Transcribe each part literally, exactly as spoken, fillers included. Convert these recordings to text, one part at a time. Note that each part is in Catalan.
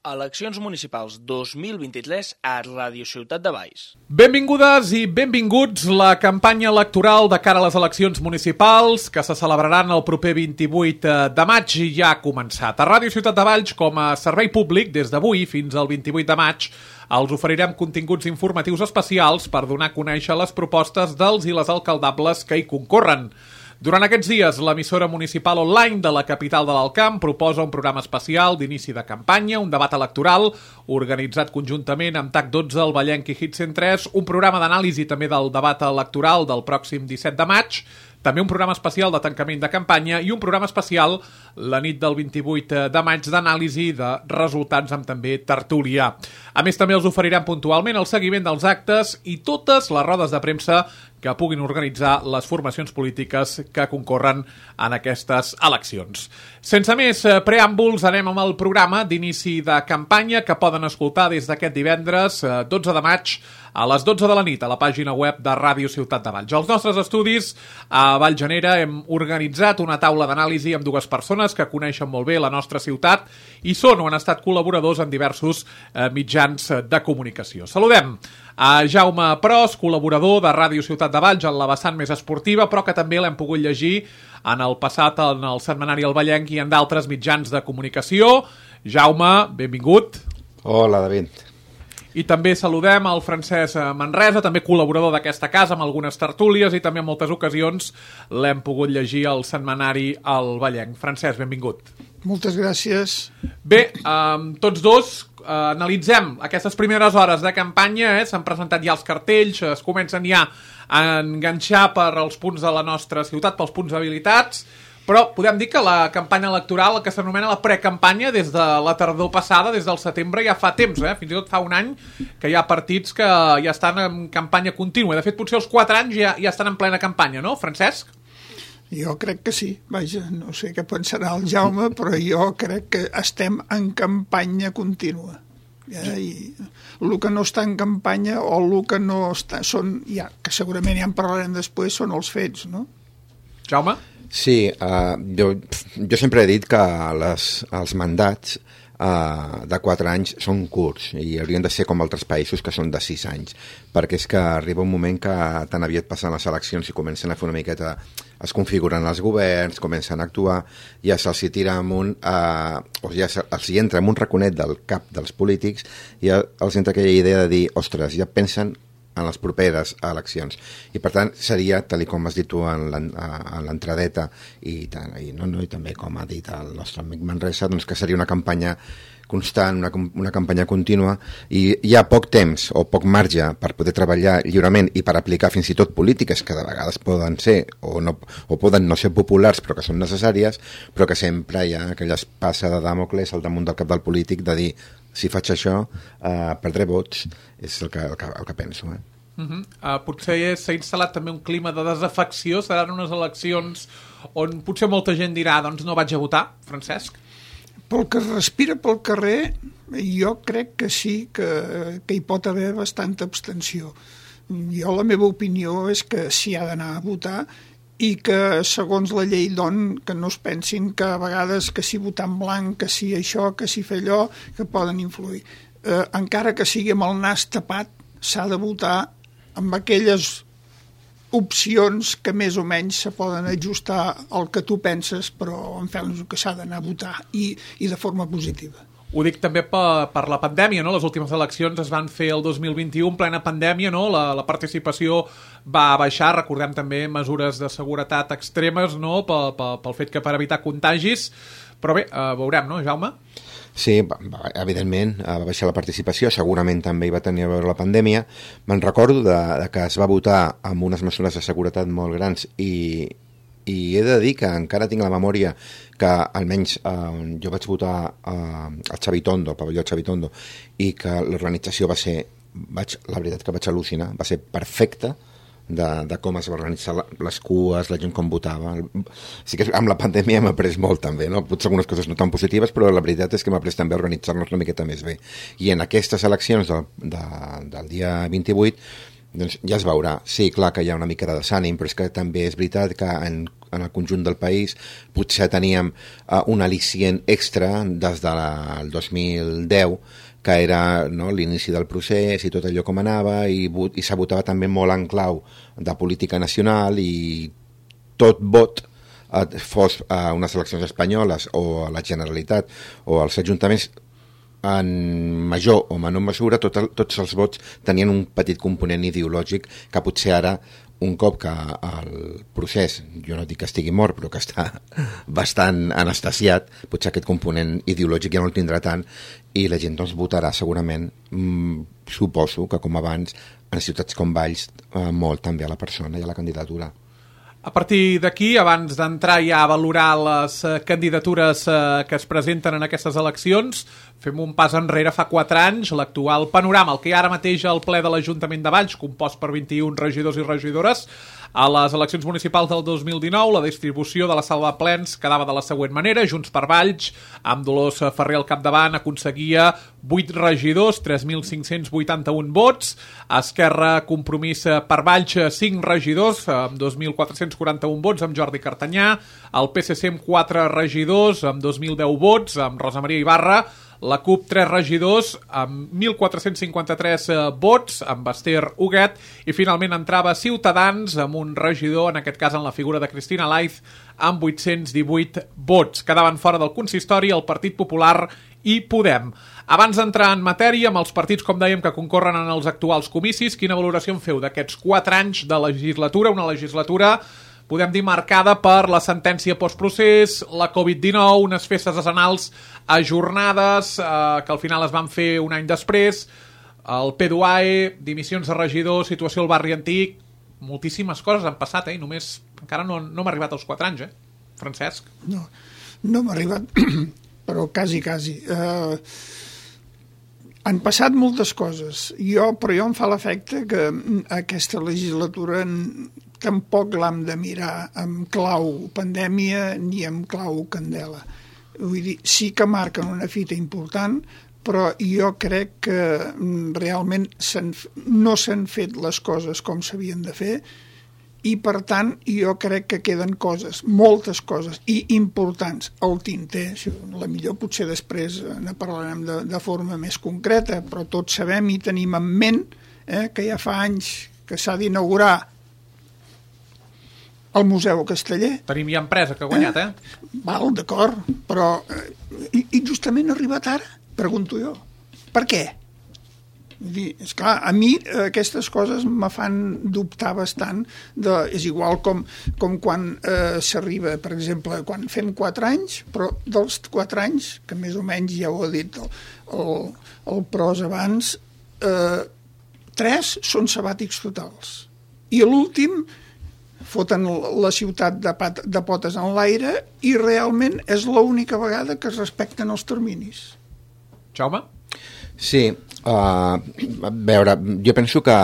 Eleccions municipals dos mil vint-i-tres a Ràdio Ciutat de Valls. Benvingudes i benvinguts. La campanya electoral de cara a les eleccions municipals que se celebraran el proper vint-i-vuit de maig ja ha començat. A Ràdio Ciutat de Valls, com a servei públic, des d'avui fins al vint-i-vuit de maig, els oferirem continguts informatius especials per donar a conèixer les propostes dels i les alcaldables que hi concorren. Durant aquests dies, l'emissora municipal online de la capital de l'Alt Camp proposa un programa especial d'inici de campanya, un debat electoral organitzat conjuntament amb T A C dotze, el Vallenc i Hit cent tres, un programa d'anàlisi també del debat electoral del pròxim disset de maig, també un programa especial de tancament de campanya i un programa especial la nit del vint-i-vuit de maig d'anàlisi de resultats amb també tertúlia. A més, també els oferirem puntualment el seguiment dels actes i totes les rodes de premsa que puguin organitzar les formacions polítiques que concorren en aquestes eleccions. Sense més preàmbuls, anem amb el programa d'inici de campanya que poden escoltar des d'aquest divendres dotze de maig a les dotze de la nit a la pàgina web de Ràdio Ciutat de Valls. Als nostres estudis a Vallgenera hem organitzat una taula d'anàlisi amb dues persones que coneixen molt bé la nostra ciutat i són o han estat col·laboradors en diversos eh, mitjans de comunicació. Saludem a Jaume Pros, col·laborador de Ràdio Ciutat de Valls en la vessant més esportiva, però que també l'hem pogut llegir en el passat en el setmanari El Vallenc i en d'altres mitjans de comunicació. Jaume, benvingut. Hola, David. I també saludem al Francesc Manresa, també col·laborador d'aquesta casa amb algunes tertúlies i també en moltes ocasions l'hem pogut llegir al setmanari El Vallenc. Francesc, benvingut. Moltes gràcies. Bé, eh, tots dos eh, analitzem aquestes primeres hores de campanya, eh? S'han presentat ja els cartells, es comencen ja a enganxar per als punts de la nostra ciutat, pels punts habilitats, però podem dir que la campanya electoral, el que s'anomena la precampanya, des de la tardor passada, des del setembre, ja fa temps, eh? Fins i tot fa un any que hi ha partits que ja estan en campanya contínua. De fet, potser els quatre anys ja, ja estan en plena campanya, no, Francesc? Jo crec que sí. Vaja, no sé què pensarà el Jaume, però jo crec que estem en campanya contínua. Ja, i el que no està en campanya o el que no està... són, ja, que segurament ja en parlarem després, són els fets, no? Jaume? Sí, uh, jo, jo sempre he dit que les, els mandats uh, de quatre anys són curts i haurien de ser com altres països que són de sis anys, perquè és que arriba un moment que tan aviat passen les eleccions i comencen a fer una miqueta, es configuren els governs, comencen a actuar, ja se'ls tira amunt, uh, o ja els hi entra en un raconet del cap dels polítics i ja els entra aquella idea de dir, ostres, ja pensen en les properes eleccions. I per tant seria, tal com has dit tu en l'entradeta i, i, no, no, i també com ha dit el nostre amic Manresa, doncs que seria una campanya constant, una, una campanya contínua i hi ha poc temps o poc marge per poder treballar lliurement i per aplicar fins i tot polítiques que de vegades poden ser o, no, o poden no ser populars però que són necessàries, però que sempre hi ha aquella espasa de Dàmocles al damunt del cap del polític de dir si faig això, uh, perdré vots, és el que, el que, el que penso. Eh? Uh -huh. uh, potser s'ha instal·lat també un clima de desafecció, seran unes eleccions on potser molta gent dirà doncs no vaig a votar, Francesc? Pel que es respira pel carrer, jo crec que sí que, que hi pot haver bastanta abstenció. Jo la meva opinió és que s'hi ha d'anar a votar i que segons la llei don que no es pensin que a vegades que si votar en blanc, que si això, que si fer allò, que poden influir. Eh, encara que sigui amb el nas tapat, s'ha de votar amb aquelles opcions que més o menys se poden ajustar al que tu penses, però en fer-nos que s'ha d'anar a votar i, i de forma positiva. Ho dic també per, per la pandèmia, no? Les últimes eleccions es van fer el dos mil vint-i-u en plena pandèmia, no? La, la participació va baixar, recordem també mesures de seguretat extremes, no? Pel, pel, pel fet que per evitar contagis, però bé, eh, veurem, no, Jaume? Sí, evidentment va baixar la participació, segurament també hi va tenir a veure la pandèmia. Me'n recordo de, de que es va votar amb unes mesures de seguretat molt grans i, i he de dir que encara tinc la memòria que almenys eh, jo vaig votar eh, al Xavitondo, al pavelló Xavitondo, i que l'organització va ser, vaig, la veritat que vaig al·lucinar, va ser perfecta de, de com es va organitzar les cues, la gent com votava. Sí que amb la pandèmia m'ha après molt també, no? Potser algunes coses no tan positives, però la veritat és que m'ha après també a organitzar-nos una miqueta més bé. I en aquestes eleccions del, de, del dia vint-i-vuit Doncs ja es veurà. Sí, clar que hi ha una mica de desànim, però és que també és veritat que en, en el conjunt del país potser teníem uh, un al·licient extra des del dos mil deu, que era, no, l'inici del procés i tot allò com anava, i, i s'abotava també molt en clau de política nacional, i tot vot, eh, fos a unes eleccions espanyoles o a la Generalitat o als ajuntaments, en major o menor mesura, tot el, tots els vots tenien un petit component ideològic que potser ara, un cop que el procés, jo no dic que estigui mort, però que està bastant anestesiat, potser aquest component ideològic ja no el tindrà tant, i la gent doncs votarà segurament, mmm, suposo que com abans, en ciutats com Valls, eh, molt també a la persona i a la candidatura. A partir d'aquí, abans d'entrar ja a valorar les eh, candidatures eh, que es presenten en aquestes eleccions, fem un pas enrere fa quatre anys, l'actual panorama, el que hi ha ara mateix al ple de l'Ajuntament de Valls, compost per vint-i-un regidors i regidores. A les eleccions municipals del dos mil dinou, la distribució de la sala de plens quedava de la següent manera. Junts per Valls, amb Dolors Ferrer al capdavant, aconseguia vuit regidors, tres mil cinc-cents vuitanta-un vots. Esquerra Compromís per Valls, cinc regidors, amb dos mil quatre-cents quaranta-un vots, amb Jordi Cartanyà. El P S C amb quatre regidors, amb dos mil deu vots, amb Rosa Maria Ibarra. La CUP, tres regidors, amb mil quatre-cents cinquanta-tres eh, vots, amb Esther Huguet, i finalment entrava Ciutadans, amb un regidor, en aquest cas en la figura de Cristina Laiz, amb vuit-cents divuit vots. Quedaven fora del consistori el Partit Popular i Podem. Abans d'entrar en matèria, amb els partits, com dèiem, que concorren en els actuals comicis, quina valoració en feu d'aquests quatre anys de legislatura, una legislatura podem dir marcada per la sentència postprocés, la covid dinou, unes festes decenals ajornades, eh, que al final es van fer un any després, el P D U A E, dimissions de regidors, situació al barri antic, moltíssimes coses han passat, eh? I només, encara no, no m'ha arribat als quatre anys, eh, Francesc? No, no m'ha arribat, però quasi, quasi. Eh, han passat moltes coses, jo, però jo em fa l'efecte que aquesta legislatura tampoc l'hem de mirar amb clau pandèmia ni amb clau candela. Vull dir, sí que marquen una fita important, però jo crec que realment no s'han fet les coses com s'havien de fer, i per tant jo crec que queden coses, moltes coses, i importants al tinter. La millor potser després ne parlarem de, de forma més concreta, però tots sabem i tenim en ment eh, que ja fa anys que s'ha d'inaugurar el Museu Casteller. Tenim ja empresa que ha guanyat, eh? eh? Val, d'acord, però eh, i, i justament ha arribat ara, pregunto jo. Per què? Vull dir, esclar, a mi aquestes coses me fan dubtar bastant. De, és igual com, com quan eh, s'arriba, per exemple, quan fem quatre anys, però dels quatre anys, que més o menys ja ho ha dit el, el, el pros abans, eh, tres són sabàtics totals. I l'últim foten la ciutat de, pat, de potes en l'aire i realment és l'única vegada que es respecten els terminis. Jaume? Sí, uh, a veure, jo penso que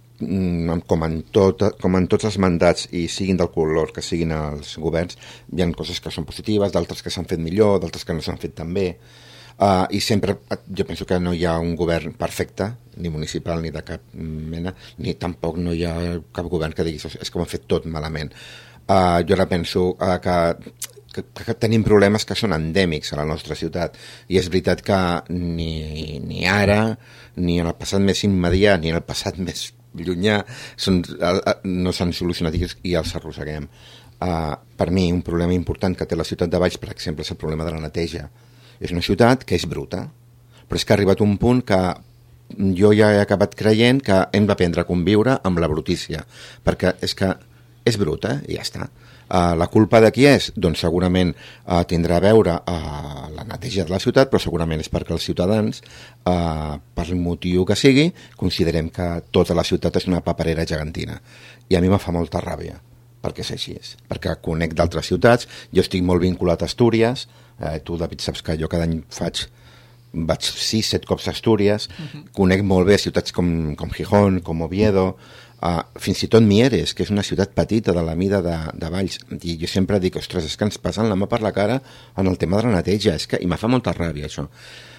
com en, tot, com en tots els mandats, i siguin del color que siguin els governs, hi ha coses que són positives, d'altres que s'han fet millor, d'altres que no s'han fet tan bé. Uh, I sempre, jo penso que no hi ha un govern perfecte, ni municipal ni de cap mena, ni tampoc no hi ha cap govern que digui és que ho han fet tot malament. Uh, jo ara penso uh, que, que, que tenim problemes que són endèmics a la nostra ciutat, i és veritat que ni, ni ara, ni en el passat més immediat, ni en el passat més llunyà, són, uh, no s'han solucionat i, i els arrosseguem. Uh, per mi, un problema important que té la ciutat de Valls, per exemple, és el problema de la neteja. És una ciutat que és bruta, però és que ha arribat un punt que jo ja he acabat creient que hem d'aprendre a conviure amb la brutícia, perquè és que és bruta i ja està. Uh, la culpa de qui és? Doncs segurament uh, tindrà a veure uh, la neteja de la ciutat, però segurament és perquè els ciutadans, uh, per el motiu que sigui, considerem que tota la ciutat és una paperera gegantina. I a mi me fa molta ràbia, perquè és així, és. Perquè conec d'altres ciutats, jo estic molt vinculat a Astúries, eh, tu, David, saps que jo cada any faig vaig sis, set cops a Astúries, uh-huh. Conec molt bé ciutats com, com Gijón, com Oviedo, uh, fins i tot Mieres, que és una ciutat petita de la mida de, de Valls, i jo sempre dic, ostres, és que ens passen la mà per la cara en el tema de la neteja, és que, i me fa molta ràbia això.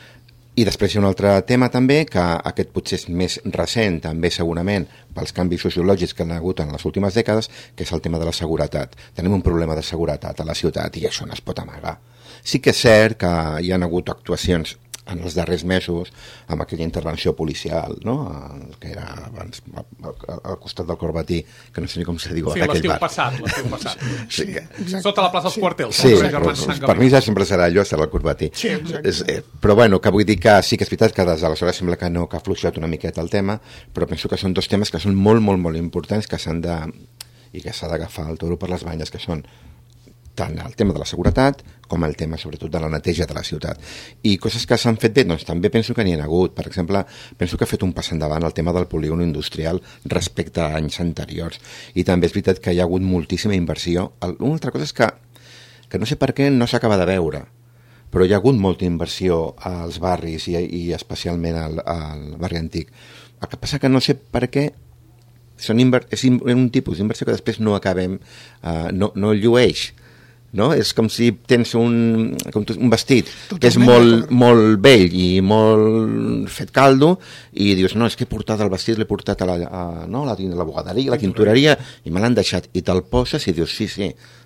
I després hi ha un altre tema també, que aquest potser és més recent, també segurament, pels canvis sociològics que han hagut en les últimes dècades, que és el tema de la seguretat. Tenim un problema de seguretat a la ciutat i això no es pot amagar. Sí que és cert que hi ha hagut actuacions en els darrers mesos amb aquella intervenció policial, no? Que era abans al, al costat del Corbatí, que no sé ni com se diu. Sí, l'estiu passat, l'estiu passat. Sí, sí, sota la plaça dels sí. Quartels. Sí, però, per mi ja sempre serà allò, serà el Corbatí. Sí, és, eh, però bueno, que vull dir que sí que és veritat que des d'aleshores sembla que no, que ha fluixat una miqueta el tema, però penso que són dos temes que són molt, molt, molt importants, que s'han de... i que s'ha d'agafar el toro per les banyes, que són tant el tema de la seguretat com el tema, sobretot, de la neteja de la ciutat. I coses que s'han fet bé, doncs també penso que n'hi ha hagut. Per exemple, penso que ha fet un pas endavant el tema del polígon industrial respecte a anys anteriors. I també és veritat que hi ha hagut moltíssima inversió. Una altra cosa és que, que no sé per què no s'acaba de veure, però hi ha hagut molta inversió als barris i, i especialment al, al barri antic. El que passa que no sé per què són inver... és un tipus d'inversió que després no acabem, uh, no, no llueix. No? És com si tens un, com un vestit que és molt, molt vell i molt fet caldo i dius, no, és que he portat el vestit, l'he portat a la, a, no, a la, a la bogaderia, a la tintoreria i me l'han deixat, i te'l poses i dius, sí, sí,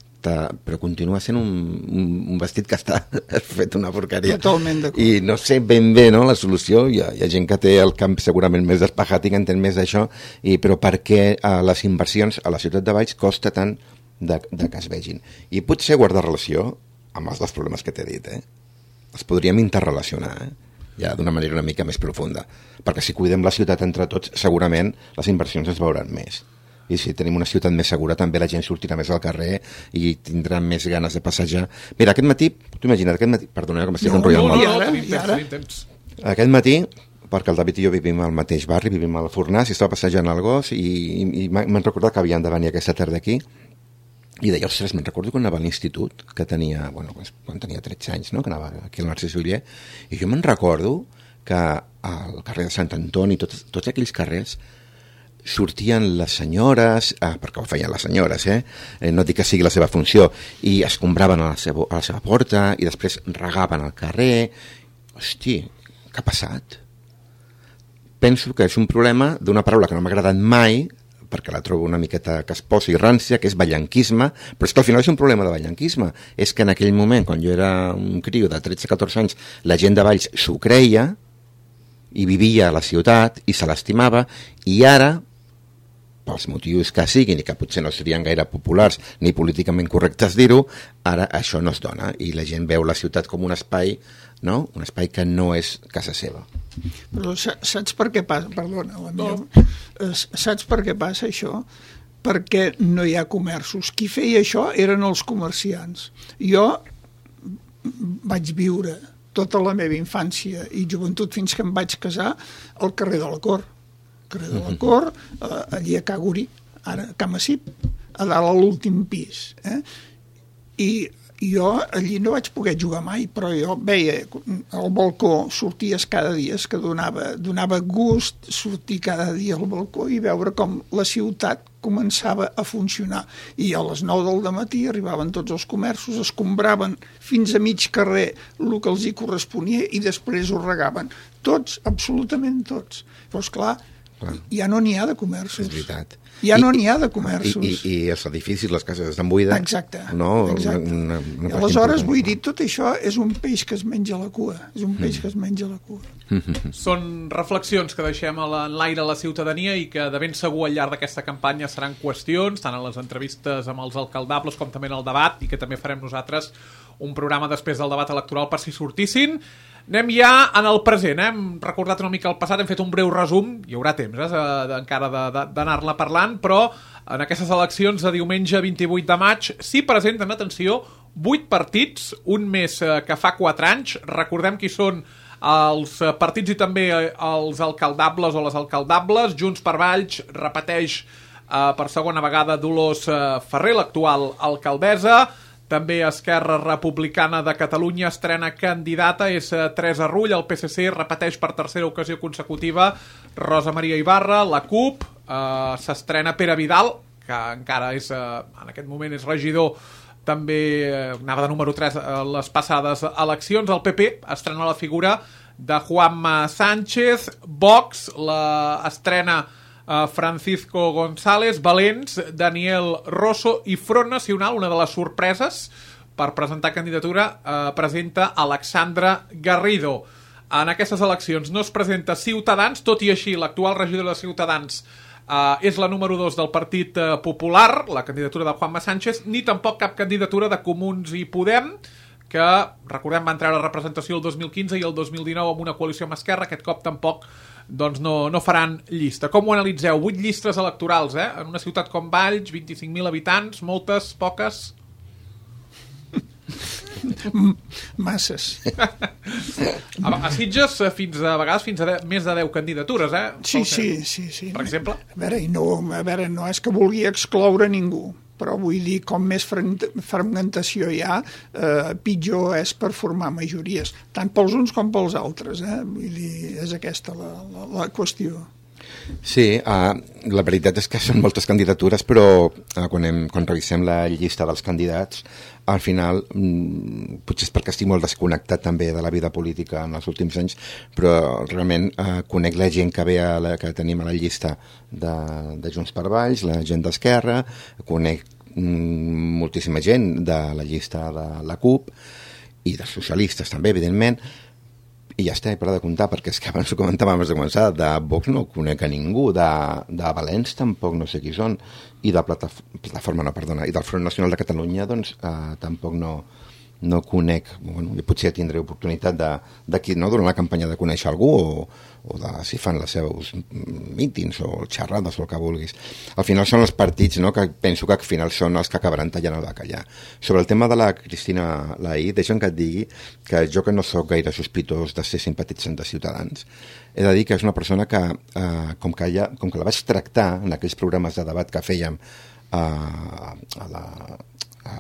però continua sent un, un, un vestit que està fet una porqueria. Totalment d'acord. I no sé ben bé, no, la solució, hi ha, hi ha gent que té el camp segurament més despejat i que entén més d'això, i, però per què a les inversions a la ciutat de Valls costa tant De, de que es vegin. I potser guardar relació amb els dos problemes que t'he dit, eh? Els podríem interrelacionar, eh? Ja d'una manera una mica més profunda, perquè si cuidem la ciutat entre tots, segurament les inversions es veuran més. I si tenim una ciutat més segura, també la gent sortirà més al carrer i tindrà més ganes de passejar. Mira, aquest matí, t'ho imagines, aquest matí, perdona, que m'estic no, enrotllant no, molt. no, no, i ara? Aquest matí, perquè el David i jo vivim al mateix barri, vivim al Fornàs, i estava passejant al gos i, i, i m'han recordat que havien de venir aquesta tarda aquí. I deia, ostres, me'n recordo quan anava a l'institut, que tenia, bueno, quan tenia tretze anys, no?, que anava aquí al Narcís Oller, i jo me'n recordo que al carrer de Sant Antoni, tots, tots aquells carrers, sortien les senyores, ah, perquè ho feien les senyores, eh? eh? No dic que sigui la seva funció, i escombraven a la seva, a la seva porta, i després regaven al carrer. Hosti, què ha passat? Penso que és un problema d'una paraula que no m'ha agradat mai, perquè la trobo una miqueta casposa i rància, que és ballanquisme, però és que al final és un problema de ballanquisme. És que en aquell moment, quan jo era un criu de tretze a catorze anys, la gent de Valls s'ho creia i vivia a la ciutat i se l'estimava, i ara, pels motius que siguin i que potser no serien gaire populars ni políticament correctes dir-ho, ara això no es dona i la gent veu la ciutat com un espai, no? Un espai que no és casa seva. Però saps per què passa? Perdona, la meva. No. Saps per què passa això? Perquè no hi ha comerços. Qui feia això eren els comerciants. Jo vaig viure tota la meva infància i joventut fins que em vaig casar al carrer de la Cor. Al carrer de la Cor, allí a Caguri, ara a Camassip, a dalt a l'últim pis. Eh? I jo allí no vaig poder jugar mai, però jo veia al balcó, sorties cada dia, que donava, donava gust sortir cada dia al balcó i veure com la ciutat començava a funcionar. I a les nou del matí arribaven tots els comerços, escombraven fins a mig carrer el que els hi corresponia i després ho regaven. Tots, absolutament tots. Però, esclar, ja no n'hi ha de comerços. És veritat. Ja no n'hi ha de comerços. I, i, i els edificis, les cases estan buides. Exacte. No? Exacte. Una, una, una aleshores, vull dir, tot això és un peix que es menja la cua. És un peix mm. que es menja la cua. Són reflexions que deixem en l'aire a la ciutadania i que de ben segur al llarg d'aquesta campanya seran qüestions, tant en les entrevistes amb els alcaldables com també en el debat, i que també farem nosaltres un programa després del debat electoral per si sortissin. Anem ja en el present, eh? Hem recordat una mica el passat, hem fet un breu resum, hi haurà temps eh? encara d'anar-la parlant, però en aquestes eleccions de diumenge vint-i-vuit de maig s'hi presenten, atenció, vuit partits, un més que fa quatre anys. Recordem qui són els partits i també els alcaldables o les alcaldables. Junts per Valls repeteix eh, per segona vegada Dolors Ferrer, l'actual alcaldessa. També Esquerra Republicana de Catalunya estrena candidata, és Teresa Rull. El P S C repeteix per tercera ocasió consecutiva Rosa Maria Ibarra. La CUP eh, s'estrena Pere Vidal, que encara és, eh, en aquest moment és regidor, també eh, anava de número tres a les passades eleccions. El P P estrena la figura de Juanma Sánchez, Vox, la estrena uh, Francisco González, Valents, Daniel Rosso i Front Nacional, una de les sorpreses per presentar candidatura, uh, presenta Alexandra Garrido. En aquestes eleccions no es presenta Ciutadans, tot i així l'actual regidora de Ciutadans uh, és la número dos del Partit uh, Popular, la candidatura de Juanma Sánchez, ni tampoc cap candidatura de Comuns i Podem, que, recordem, van treure representació el dos mil quinze i el dos mil dinou amb una coalició amb Esquerra. Aquest cop tampoc doncs, no, no faran llista. Com ho analitzeu? Vuit llistes electorals, eh? En una ciutat com Valls, vint-i-cinc mil habitants, moltes, poques... Masses. A, a Sitges, fins a, a vegades, fins a de, més de deu candidatures, eh? Sí, sí, sí, sí. Per exemple? A veure, i no, a veure, no és que vulgui excloure ningú, però vull dir, com més fragmentació hi ha, eh, pitjor és per formar majories, tant pels uns com pels altres, eh? Vull dir, és aquesta la, la, la qüestió. Sí, uh, la veritat és que són moltes candidatures, però uh, quan, hem, quan revisem la llista dels candidats, al final, mm, potser és perquè estic molt desconnectat també de la vida política en els últims anys, però realment uh, conec la gent que ve a la, que tenim a la llista de, de Junts per Valls, la gent d'Esquerra, conec mm, moltíssima gent de la llista de la CUP i dels socialistes també, evidentment, i ja està, he parat de comptar, perquè és que abans ho comentàvem abans de començar, de Vox no conec a ningú, de, de Valents tampoc no sé qui són, i de Plataf Plataforma, no, perdona, i del Front Nacional de Catalunya, doncs, eh, tampoc no, no conec, bueno, potser tindré oportunitat de, de, no, durant la campanya de conèixer algú, o, o de si fan les seus mítings, o xerrades, o el que vulguis. Al final són els partits, no?, que penso que al final són els que acabaran tallant el bacallà. Sobre el tema de la Cristina Laí, deixa'm que et digui que jo, que no sóc gaire sospitós de ser simpatitzant de Ciutadans, he de dir que és una persona que, eh, com, que ella, com que la vaig tractar en aquells programes de debat que fèiem eh, a la... A,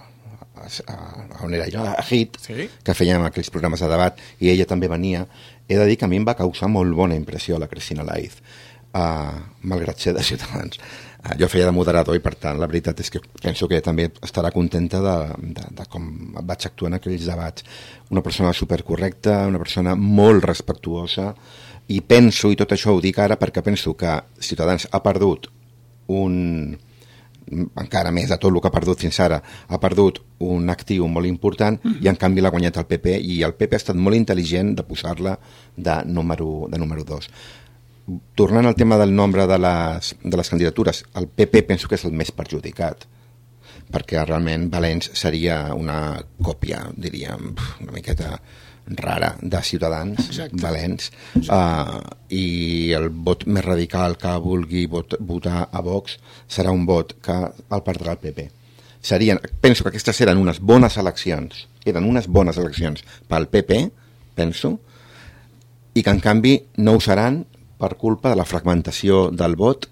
A, on era jo, a Hit, sí? Que fèiem aquells programes de debat, i ella també venia, he de dir que a mi em va causar molt bona impressió la Cristina Laiz, uh, malgrat ser de Ciutadans. Uh, jo feia de moderador i, per tant, la veritat és que penso que també estarà contenta de, de, de com vaig actuar en aquells debats. Una persona supercorrecta, una persona molt respectuosa, i penso, i tot això ho dic ara perquè penso que Ciutadans ha perdut un... encara més de tot el que ha perdut fins ara, ha perdut un actiu molt important, mm-hmm. i en canvi l'ha guanyat el P P, i el P P ha estat molt intel·ligent de posar-la de número, de número dos. Tornant al tema del nombre de les, de les candidatures, el P P penso que és el més perjudicat, perquè realment Valents seria una còpia, diríem, una miqueta rara de Ciutadans. Exacte. Valents. Uh, i el vot més radical que vulgui vot, votar a Vox serà un vot que el perdrà el P P. Serien, penso que aquestes eren unes bones eleccions, eren unes bones eleccions pel P P, penso, i que en canvi no ho seran per culpa de la fragmentació del vot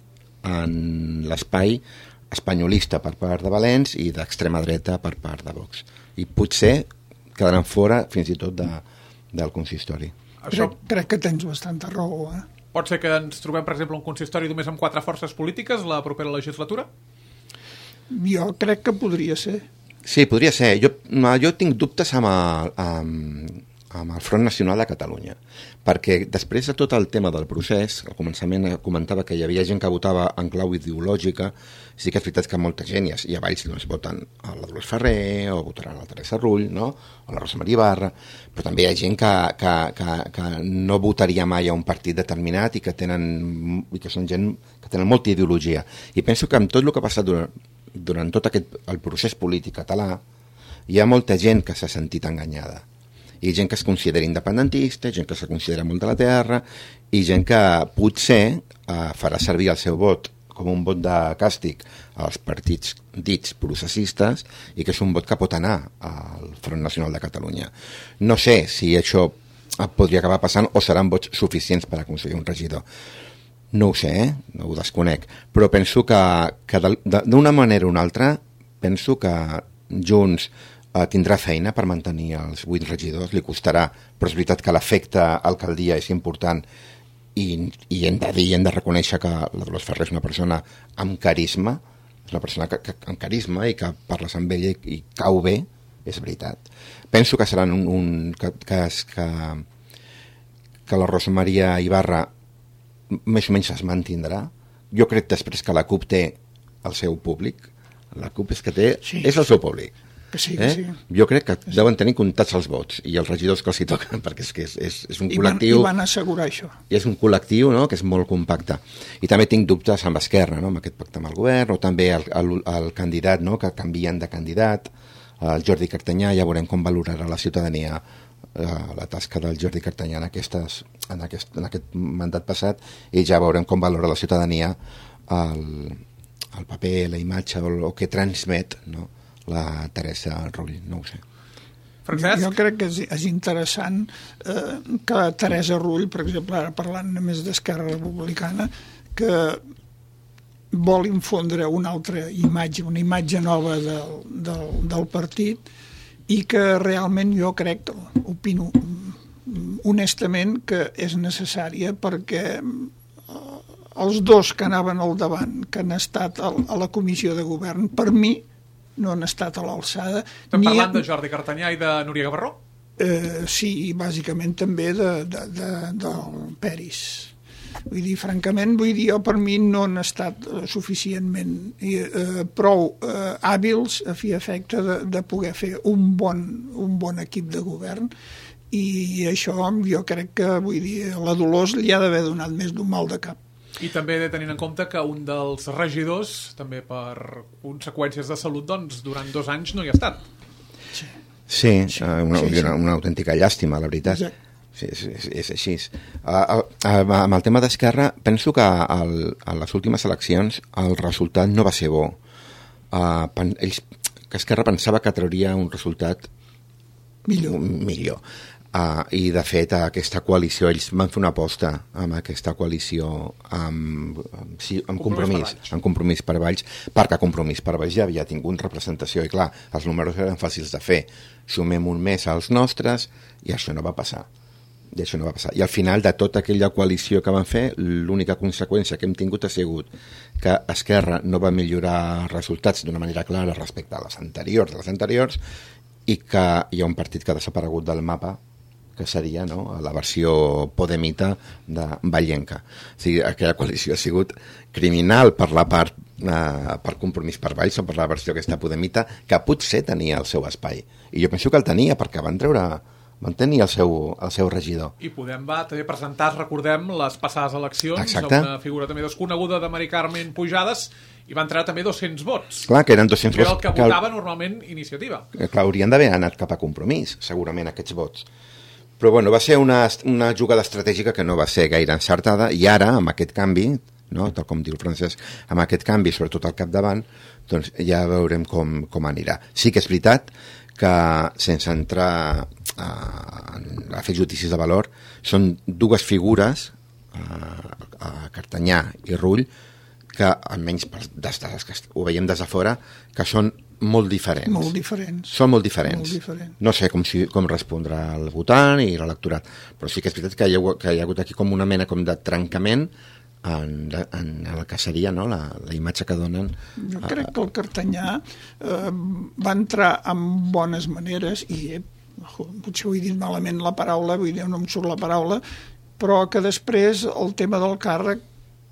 en l'espai espanyolista per part de Valents i d'extrema dreta per part de Vox. I potser quedaran fora fins i tot de, del consistori. Això... Crec, crec que tens bastanta raó, eh? Pot ser que ens trobem, per exemple, un consistori només amb quatre forces polítiques la propera legislatura? Jo crec que podria ser. Sí, podria ser. Jo, jo tinc dubtes amb el, amb, amb el Front Nacional de Catalunya, perquè després de tot el tema del procés, al començament comentava que hi havia gent que votava en clau ideològica. Sí que és veritat que molta gent, i a Valls doncs, voten a la Dolors Ferrer, o votaran a la Teresa Rull, no? O a la Rosa Maria Ibarra, però també hi ha gent que, que, que, que no votaria mai a un partit determinat i que tenen, i que són gent que tenen molta ideologia. I penso que amb tot el que ha passat durant, durant tot aquest, el procés polític català, hi ha molta gent que s'ha sentit enganyada. Hi ha gent que es considera independentista, gent que se considera molt de la terra, i gent que potser eh, farà servir el seu vot com un vot de càstig als partits dits processistes, i que és un vot que pot anar al Front Nacional de Catalunya. No sé si això podria acabar passant o seran vots suficients per aconseguir un regidor. No ho sé, eh? No ho desconec, però penso que, que d'una manera o una altra penso que Junts eh, tindrà feina per mantenir els vuit regidors, li costarà, però és veritat que l'efecte alcaldia és important. I, i hem de dir, hem de reconèixer que la Dolors Ferrer és una persona amb carisma, és una persona que, que, amb carisma i que parles amb ella i, i cau bé, és veritat. Penso que seran un, un que, que, que, que la Rosa Maria Ibarra més o menys es mantindrà. Jo crec després que la CUP té el seu públic. La CUP és que té, sí. és el seu públic. Que sí, que eh? sí. Jo crec que sí. deuen tenir comptats els vots i els regidors que els hi toquen, perquè és que és, és, és un I col·lectiu... Van, I van assegurar això. I és un col·lectiu, no?, que és molt compacte. I també tinc dubtes amb Esquerra, no?, amb aquest pacte amb el govern, o també el, el, el candidat, no?, que canvien de candidat, el Jordi Cartanyà. Ja veurem com valorarà la ciutadania eh, la tasca del Jordi Cartanyà en, aquestes, en, aquest, en aquest mandat passat, i ja veurem com valora la ciutadania el, el paper, la imatge, o el que transmet, no?, la Teresa Rull, no ho sé. Francesc? Jo crec que és, és interessant eh, que Teresa Rull, per exemple, ara parlant només d'Esquerra Republicana, que vol infondre una altra imatge, una imatge nova del, del, del partit, i que realment jo crec, opino honestament, que és necessària, perquè els dos que anaven al davant, que han estat a la comissió de govern, per mi no han estat a l'alçada. Estem parlant a... de Jordi Cartanyà i de Núria Gavarró? Eh, sí, i bàsicament també de, de, de, del Peris. Vull dir, francament, vull dir, jo per mi no han estat suficientment eh, prou eh, hàbils a fi efecte de, de poder fer un bon, un bon equip de govern, i això jo crec que, vull dir, la Dolors li ha d'haver donat més d'un mal de cap. I també tenint en compte que un dels regidors, també per conseqüències de salut, doncs durant dos anys no hi ha estat. Sí, sí, sí, una, sí, sí. Una, una autèntica llàstima, la veritat. Exacte. Sí, és, és, és així. Uh, uh, amb el tema d'Esquerra, penso que el, a les últimes eleccions el resultat no va ser bo. Uh, pen, ells, que Esquerra pensava que trauria un resultat millor. millor. Uh, i de fet aquesta coalició, ells van fer una aposta amb aquesta coalició amb, amb, sí, amb compromís, compromís amb compromís per Valls, perquè Compromís per Valls ja havia tingut representació, i clar, els números eren fàcils de fer, sumem un mes als nostres, i això no va passar i això no va passar, i al final de tota aquella coalició que van fer, l'única conseqüència que hem tingut ha sigut que Esquerra no va millorar resultats d'una manera clara respecte a les anteriors, de les anteriors, i que hi ha un partit que ha desaparegut del mapa, que seria, no?, la versió podemita de Vallenca. O sigui, aquella coalició ha sigut criminal per la part eh, per Compromís per Valls, o per la versió aquesta podemita, que potser tenia el seu espai. I jo penso que el tenia, perquè van treure van tenir el seu, el seu regidor. I Podem va també presentar, recordem, les passades eleccions. Exacte. A una figura també desconeguda de Mari Carmen Pujades, i van entrar també dos-cents vots. Clar, que eren dos-cents que vots. Era el que, que votava normalment Iniciativa. Clar, haurien d'haver anat cap a Compromís, segurament, aquests vots. Però bueno, va ser una, una jugada estratègica que no va ser gaire encertada, i ara, amb aquest canvi, no?, tal com diu el Francesc, amb aquest canvi, sobretot al capdavant, doncs ja veurem com, com anirà. Sí que és veritat que, sense entrar a, a fer judicis de valor, són dues figures, a, a Cartanyà i Rull, que almenys des de, que ho veiem des de fora, que són molt diferents. Molt diferents. Són molt diferents. Molt diferents. No sé com, si, com respondrà el votant i l'electorat, però sí que és veritat que hi ha, que hi ha hagut aquí com una mena com de trencament en, en el que seria, no?, la, la imatge que donen. Jo crec que el Cartanyà eh, va entrar amb bones maneres, i eh, potser ho he dit malament la paraula, vull dir, no em surt la paraula, però que després el tema del càrrec,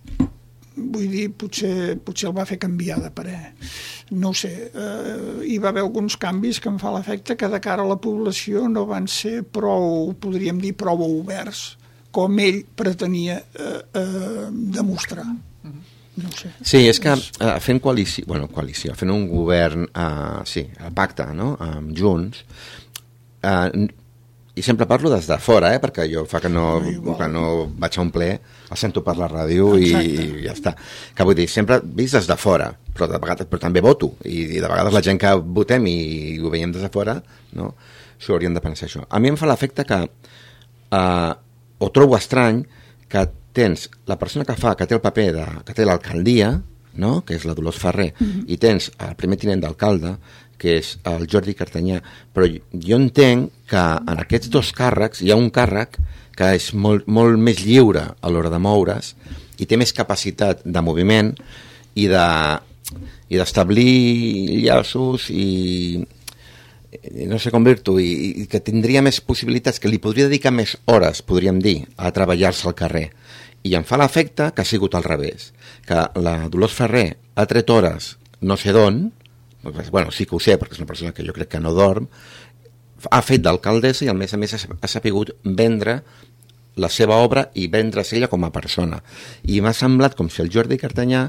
vull dir, potser, potser el va fer canviar de parer. No ho sé, eh, hi va haver alguns canvis que em fa l'efecte que de cara a la població no van ser prou, podríem dir, prou oberts, com ell pretenia eh, eh, demostrar. No ho sé. Sí, és que eh, fent coalició, bueno, coalició, fent un govern, eh, sí, a pacte, no?, amb Junts, eh, i sempre parlo des de fora, eh, perquè jo fa que no, que no vaig a un ple, el sento per la ràdio i, i ja està. Que vull dir, sempre vist des de fora, però, de vegades, però també voto, i, i de vegades la gent que votem i, i ho veiem des de fora, no?, s'ho haurien de pensar això. A mi em fa l'efecte que, eh, o trobo estrany, que tens la persona que fa, que té el paper, de, que té l'alcaldia, no?, que és la Dolors Ferrer, mm-hmm. i tens el primer tinent d'alcalde, que és el Jordi Cartanyà, però jo entenc que en aquests dos càrrecs hi ha un càrrec que és molt, molt més lliure a l'hora de moure's i té més capacitat de moviment i de i d'establir llaços i, no sé com dir-t'ho, i, i que tindria més possibilitats, que li podria dedicar més hores, podríem dir, a treballar-se al carrer. I em fa l'efecte que ha sigut al revés, que la Dolors Ferrer ha tret hores no sé d'on, bueno, sí que ho sé, perquè és una persona que jo crec que no dorm, ha fet d'alcaldessa i, a més a més, ha sapigut vendre la seva obra i vendre's ella com a persona. I m'ha semblat com si el Jordi Cartanyà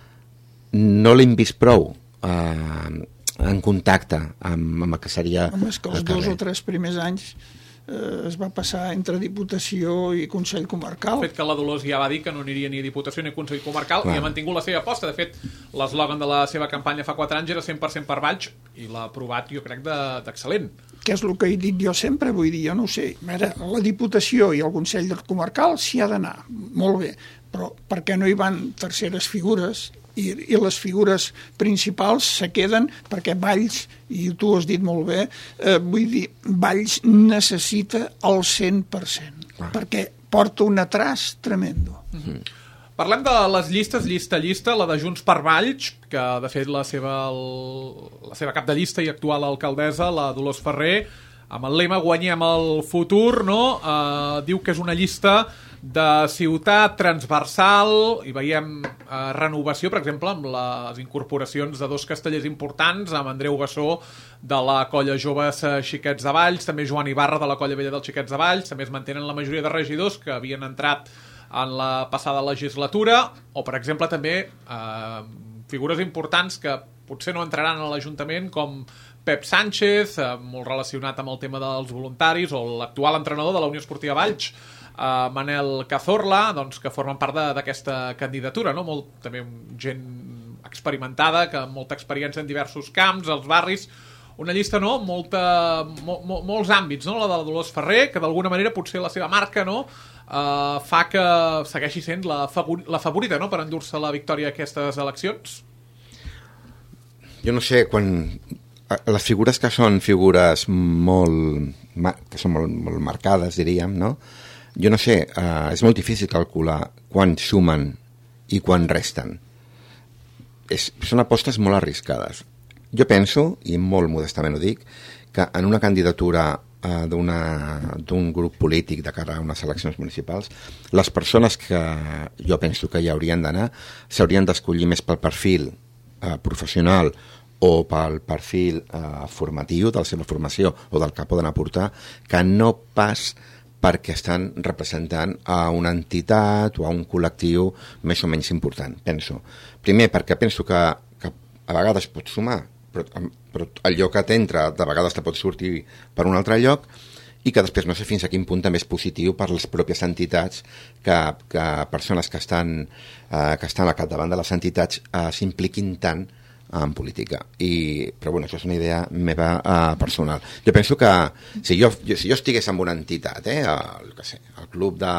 no l'hem vist prou eh, en contacte amb, amb el que seria... Home, és que els dos o tres primers anys eh, es va passar entre Diputació i Consell Comarcal. El fet que la Dolors ja va dir que no aniria ni a Diputació ni a Consell Comarcal, clar, i ha mantingut la seva aposta. De fet, l'eslògan de la seva campanya fa quatre anys era cent per cent per Valls, i l'ha aprovat, jo crec, d'excel·lent. Que és el que he dit jo sempre, vull dir, jo no ho sé. Mira, la Diputació i el Consell Comarcal s'hi ha d'anar, molt bé, però per què no hi van terceres figures? I, i les figures principals se queden perquè Valls, i tu has dit molt bé, eh, vull dir, Valls necessita el cent per cent, ah, perquè porta un atras tremendo. Mm-hmm. Parlem de les llistes, llista a llista, la de Junts per Valls, que de fet la seva, el, la seva cap de llista i actual alcaldessa, la Dolors Ferrer, amb el lema Guanyem el futur, no? Eh, diu que és una llista de ciutat transversal, i veiem eh, renovació, per exemple, amb les incorporacions de dos castellers importants, amb Andreu Gassó de la Colla Joves Xiquets de Valls, també Joan Ibarra de la Colla Vella dels Xiquets de Valls, també es mantenen la majoria de regidors que havien entrat en la passada legislatura, o per exemple també eh, figures importants que potser no entraran a l'Ajuntament, com Pep Sánchez, eh, molt relacionat amb el tema dels voluntaris, o l'actual entrenador de la Unió Esportiva Valls, Uh, Manel Cazorla, doncs, que formen part d'aquesta candidatura, no? Molt, també gent experimentada, que amb molta experiència en diversos camps, als barris, una llista, no?, molta, mo, mo, molts àmbits, no?, la de la Dolors Ferrer, que d'alguna manera potser la seva marca, no?, uh, fa que segueixi sent la, favor la favorita, no?, per endur-se la victòria a aquestes eleccions. Jo no sé, quan les figures que són figures molt, que són molt, molt marcades, diríem, no?, jo no sé, uh, és molt difícil calcular quan sumen i quan resten. És, són apostes molt arriscades. Jo penso, i molt modestament ho dic, que en una candidatura uh, d'un grup polític de cara a unes eleccions municipals, les persones que jo penso que hi haurien d'anar s'haurien d'escollir més pel perfil uh, professional o pel perfil uh, formatiu de la seva formació o del que poden aportar, que no pas perquè estan representant a una entitat o a un col·lectiu més o menys important, penso. Primer, perquè penso que, que a vegades pot sumar, però, però el lloc que t'entra de vegades te pot sortir per un altre lloc, i que després no sé fins a quin punt també és positiu per les pròpies entitats, que, que persones que estan, eh, que estan al capdavant de les entitats eh, s'impliquin tant en política. I, però bueno, això és una idea meva uh, personal. Jo penso que si jo, jo, si jo estigués en una entitat, eh, el, que sé, el club de,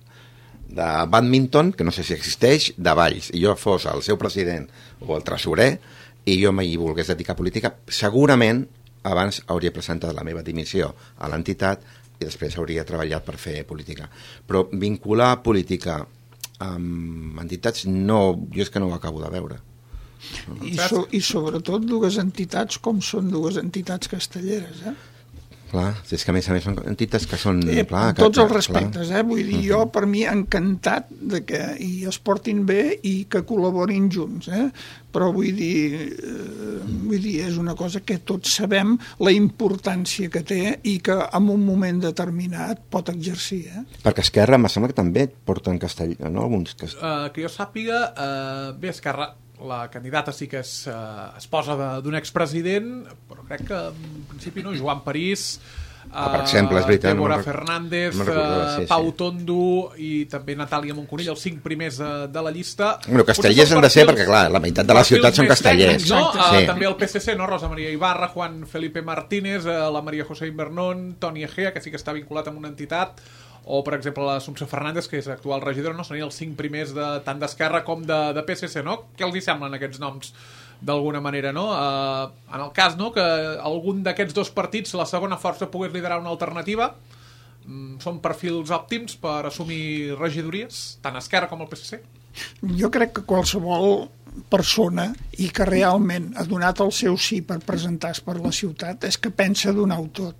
de badminton, que no sé si existeix, de Valls, i jo fos el seu president o el tresorer, i jo m'hi volgués dedicar a política, segurament abans hauria presentat la meva dimissió a l'entitat i després hauria treballat per fer política. Però vincular política amb entitats, no, jo és que no ho acabo de veure. I, so, i sobretot dues entitats com són dues entitats castelleres, eh? Clar, és que a més a més són entitats que són... Eh, clar, tots que, els respectes, eh? Vull dir, jo per mi encantat de que i es portin bé i que col·laborin junts, eh? Però vull dir, eh, vull dir, és una cosa que tots sabem la importància que té i que en un moment determinat pot exercir, eh? Perquè Esquerra, em sembla que també porten castell, no? Alguns castell... Uh, que jo sàpiga, uh, bé, Esquerra, la candidata sí que és uh, esposa d'un expresident, però crec que en principi no, Joan París, uh, per exemple, és veritat, Débora no Fernández, no recordo, sí, uh, Pau Tondo i també Natàlia Monconill, els cinc primers de, de la llista. Bueno, castellers han de ser perquè, clar, la meitat de la ciutat són castellers. No? Sí. Uh, també el P S C, no? Rosa Maria Ibarra, Juan Felipe Martínez, uh, la Maria José Invernón, Toni Egea, que sí que està vinculat amb una entitat, o, per exemple, l'Assumpció Fernández, que és actual regidora, no? Serien els cinc primers de, tant d'Esquerra com de, de P S C, no? Què els hi semblen aquests noms, d'alguna manera, no? Uh, en el cas, no?, que algun d'aquests dos partits, la segona força, pogués liderar una alternativa, mm, són perfils òptims per assumir regidories, tant Esquerra com el P S C? Jo crec que qualsevol persona i que realment ha donat el seu sí per presentar-se per la ciutat és que pensa donar-ho tot.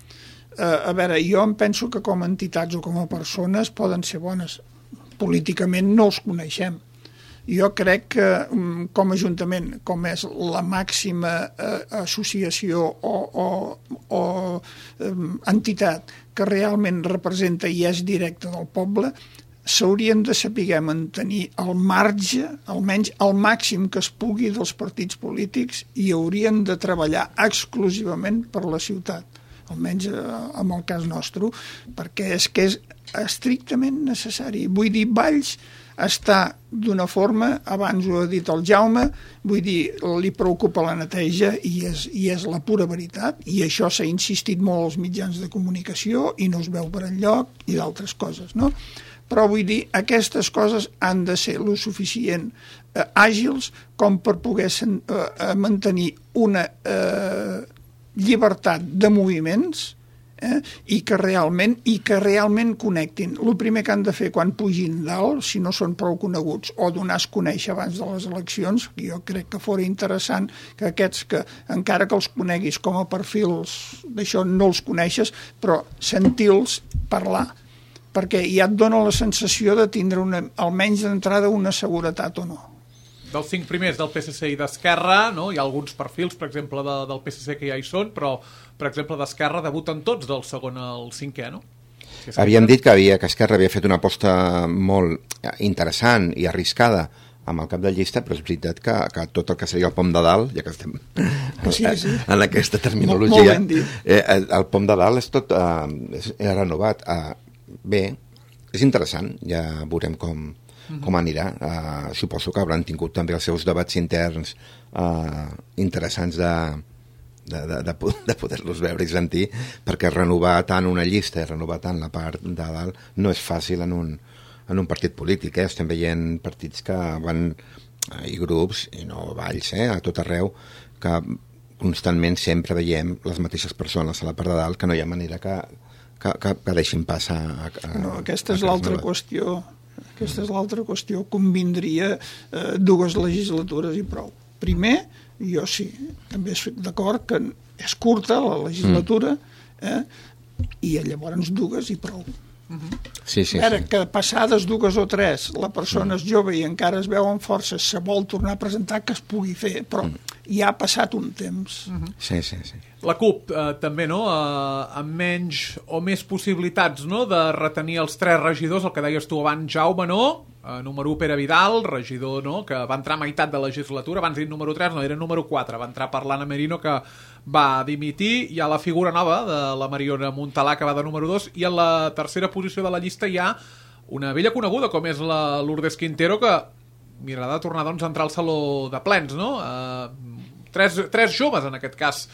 Uh, a veure, jo em penso que com a entitats o com a persones poden ser bones. Políticament no els coneixem. Jo crec que com a Ajuntament, com és la màxima eh, associació o, o, o eh, entitat que realment representa i és directa del poble, s'haurien de saber mantenir el marge, almenys el màxim que es pugui dels partits polítics i haurien de treballar exclusivament per la ciutat, almenys eh, en el cas nostre, perquè és que és estrictament necessari. Vull dir, Valls està d'una forma, abans ho ha dit el Jaume, vull dir, li preocupa la neteja i és, i és la pura veritat, i això s'ha insistit molt als mitjans de comunicació i no es veu per enlloc i d'altres coses, no? Però vull dir, aquestes coses han de ser lo suficient eh, àgils com per poder sen, eh, mantenir una eh, llibertat de moviments Eh? I que realment i que realment connectin. El primer que han de fer quan pugin dalt, si no són prou coneguts, o donar-se a conèixer abans de les eleccions, jo crec que fora interessant que aquests que, encara que els coneguis com a perfils d'això, no els coneixes, però sentir-los parlar, perquè ja et dona la sensació de tindre una, almenys d'entrada una seguretat o no. Dels cinc primers del P S C i d'Esquerra, no? Hi ha alguns perfils, per exemple, de, del P S C que ja hi són, però, per exemple, d'Esquerra debuten tots del segon al cinquè, no? Si Havíem dit que, havia, que Esquerra havia fet una aposta molt interessant i arriscada amb el cap de llista, però és veritat que, que tot el que seria el pom de dalt, ja que estem sí, sí. en aquesta terminologia, molt, molt eh, el, el pom de dalt és tot eh, és, és renovat. Eh, bé, és interessant, ja veurem com com anirà. Uh, suposo que hauran tingut també els seus debats interns uh, interessants de, de, de, de, de poder-los veure i sentir, perquè renovar tant una llista i renovar tant la part de dalt no és fàcil en un, en un partit polític. Eh? Estem veient partits que van, uh, i grups, i no Valls, eh, a tot arreu, que constantment sempre veiem les mateixes persones a la part de dalt, que no hi ha manera que, que, que, que deixin passar a, a, no, aquesta és l'altra qüestió. Aquesta és l'altra qüestió. Convindria eh, dues legislatures i prou. Primer, jo sí, també estic d'acord que és curta la legislatura, eh, i llavors dues i prou. Sí, sí, a veure, sí. que passades dues o tres la persona és jove i encara es veu amb forces, se vol tornar a presentar, que es pugui fer, però ja ha passat un temps. Sí, sí, sí. La CUP eh, també, no?, eh, amb menys o més possibilitats, no?, de retenir els tres regidors, el que deies tu abans, Jaume, no?, eh, número u Pere Vidal, regidor, no?, que va entrar a meitat de legislatura, abans dit número tres, no, era número quatre, va entrar parlant a Merino, que va dimitir. Hi ha la figura nova de la Mariona Montalà, que va de número dos, i en la tercera posició de la llista hi ha una vella coneguda, com és la Lourdes Quintero, que m'agrada tornar, doncs, a entrar al saló de plens, no?, eh, tres, tres joves, en aquest cas,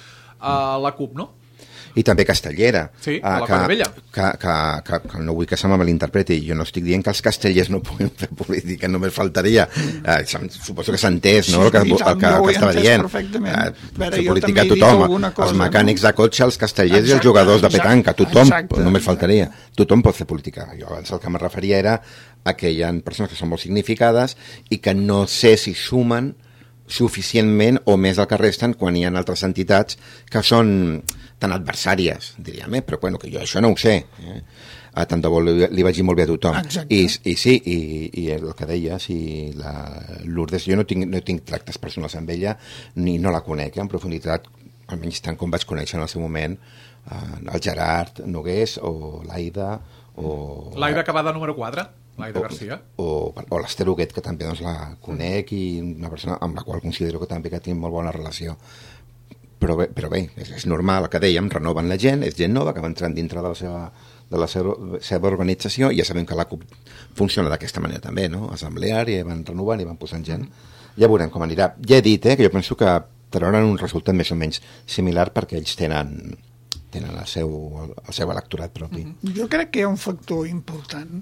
a la CUP, no? I també Castellera. Sí, uh, a la que, Colla Vella. Que, que, que, que no vull que se me malinterpreti. Jo no estic dient que els castellers no puguin fer política, només faltaria. Uh, suposo que s'ha entès, no?, el que, el que, el que, que estava dient. Uh, fer política a tothom. Els mecànics de cotxe, els castellers exacte, i els jugadors de petanca. Tothom, exacte, només faltaria. Tothom pot fer política. Jo abans el que me referia era a que hi ha persones que són molt significades i que no sé si sumen suficientment o més del que resten quan hi ha altres entitats que són tan adversàries, diríem, eh? Però bueno, que jo això no ho sé. Eh? A tant de bo li, li vagi molt bé a tothom. I, i sí, i, i el que deia, si la Lourdes, jo no tinc, no tinc tractes personals amb ella, ni no la conec eh, en profunditat, almenys tant com vaig conèixer en el seu moment eh, el Gerard Nogués o l'Aida o... L'Aida que va de número quatre, l'Aida Garcia. O, o, o l'Ester Huguet, que també doncs, la conec i una persona amb la qual considero que també que tinc molt bona relació. Però bé, però bé és, és normal, el que dèiem, renoven la gent, és gent nova que va entrant dintre de la seva, de la seva, seva organització, i ja sabem que la CUP funciona d'aquesta manera també, no? Assemblear, i van renovant i van posant gent. Ja veurem com anirà. Ja he dit eh, que jo penso que trauran un resultat més o menys similar perquè ells tenen, tenen el, seu, el seu electorat propi. Jo crec que hi ha un factor important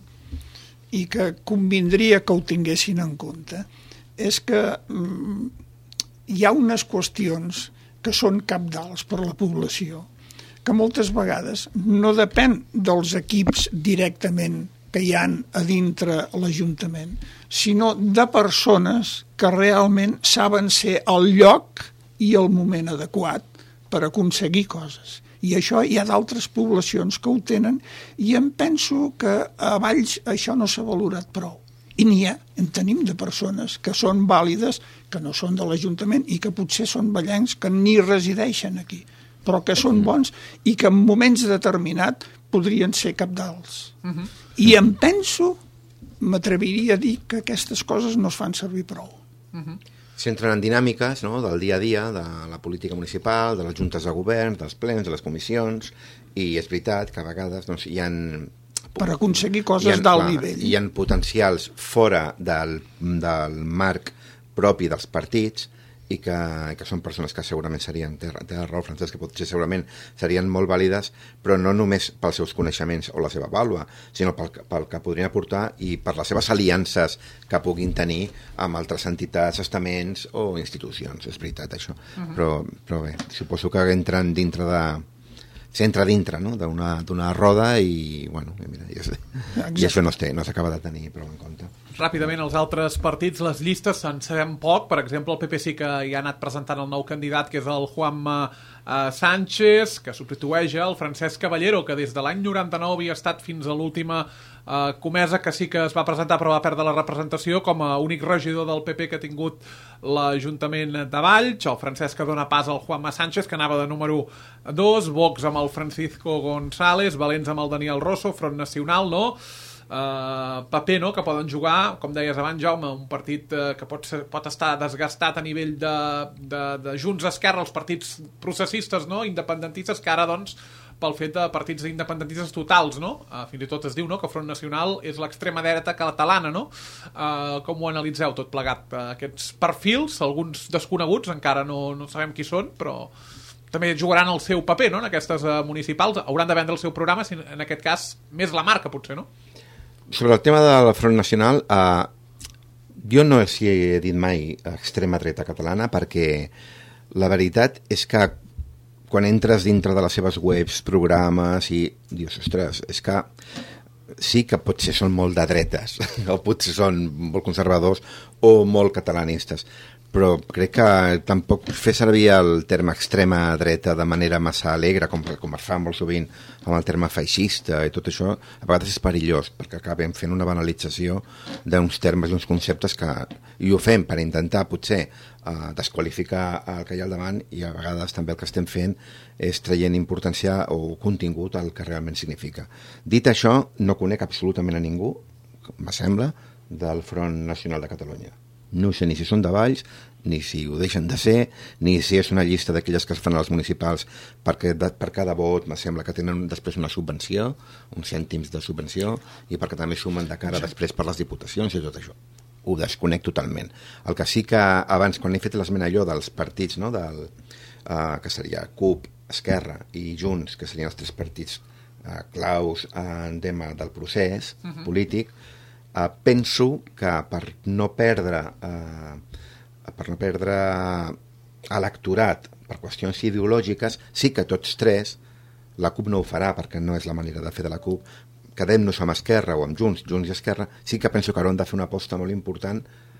i que convindria que ho tinguessin en compte, és que mm, hi ha unes qüestions que són cabdals per a la població, que moltes vegades no depèn dels equips directament que hi han a dintre l'Ajuntament, sinó de persones que realment saben ser el lloc i el moment adequat per aconseguir coses. I això hi ha d'altres poblacions que ho tenen i em penso que a Valls això no s'ha valorat prou. I n'hi ha, en tenim de persones que són vàlides, que no són de l'Ajuntament i que potser són vallencs que ni resideixen aquí, però que són bons i que en moments determinats podrien ser cabdals. Uh-huh. I em penso, m'atreviria a dir que aquestes coses no es fan servir prou. Uh-huh. S'entren en dinàmiques, no?, del dia a dia, de la política municipal, de les juntes de govern, dels plens, de les comissions, i és veritat que a vegades doncs, hi ha... Per aconseguir coses d'alt nivell. Hi ha potencials fora del, del marc propi dels partits i que, que són persones que segurament serien, té, té raó Francesc, que potser segurament serien molt vàlides, però no només pels seus coneixements o la seva vàlua, sinó pel, pel que podrien aportar i per les seves aliances que puguin tenir amb altres entitats, estaments o institucions. És veritat, això. Uh-huh. Però, però bé, suposo que entren dintre de... s'entra dintre, no?, d'una, d'una roda i, bueno, mira, i, i això no es té, no s'acaba de tenir prou en compte. Ràpidament, els altres partits, les llistes, se'n sabem poc. Per exemple, el P P sí que hi ha anat presentant el nou candidat, que és el Juanma eh, Sánchez, que substitueix el Francesc Caballero, que des de l'any noranta-nou havia estat fins a l'última eh, comesa, que sí que es va presentar però va perdre la representació com a únic regidor del P P que ha tingut l'Ajuntament de Valls. El Francesc que dona pas al Juanma Sánchez, que anava de número dos, Vox amb el Francisco González, Valents amb el Daniel Rosso, Front Nacional, no?, Uh, paper, no?, que poden jugar, com deies abans, Jaume, un partit uh, que pot, ser, pot estar desgastat a nivell de, de, de Junts Esquerra, els partits processistes, no?, independentistes, que ara, doncs, pel fet de partits independentistes totals, no?, uh, fins i tot es diu, no?, que Front Nacional és l'extrema dreta catalana, no?, uh, com ho analitzeu tot plegat? Uh, aquests perfils, alguns desconeguts, encara no, no sabem qui són, però també jugaran el seu paper, no?, en aquestes uh, municipals, hauran de vendre el seu programa, si en aquest cas més la marca, potser, no? Sobre el tema del Front Nacional, eh, jo no els he dit mai extrema dreta catalana perquè la veritat és que quan entres dintre de les seves webs, programes i dius, ostres, és que sí que potser són molt de dretes o potser són molt conservadors o molt catalanistes, però crec que tampoc fer servir el terme extrema dreta de manera massa alegre, com, com es fa molt sovint amb el terme feixista i tot això, a vegades és perillós, perquè acabem fent una banalització d'uns termes i uns conceptes que, i ho fem per intentar potser uh, desqualificar el que hi ha al davant, i a vegades també el que estem fent és traient importància o contingut al que realment significa. Dit això, no conec absolutament a ningú, me sembla, del Front Nacional de Catalunya. No sé ni si són de Valls, ni si ho deixen de ser, ni si és una llista d'aquelles que es fan a les municipals perquè de, per cada vot, me sembla que tenen després una subvenció, uns cèntims de subvenció, i perquè també sumen de cara després per les diputacions i tot això. Ho desconec totalment. El que sí que abans, quan he fet l'esmena allò dels partits, no, del, uh, que seria CUP, Esquerra i Junts, que serien els tres partits uh, claus en tema del procés uh-huh. polític, Uh, penso que per no perdre uh, per no perdre electorat per qüestions ideològiques, sí que tots tres, la CUP no ho farà perquè no és la manera de fer de la CUP, quedem-nos amb Esquerra o amb Junts, Junts i Esquerra, sí que penso que hauran de fer una aposta molt important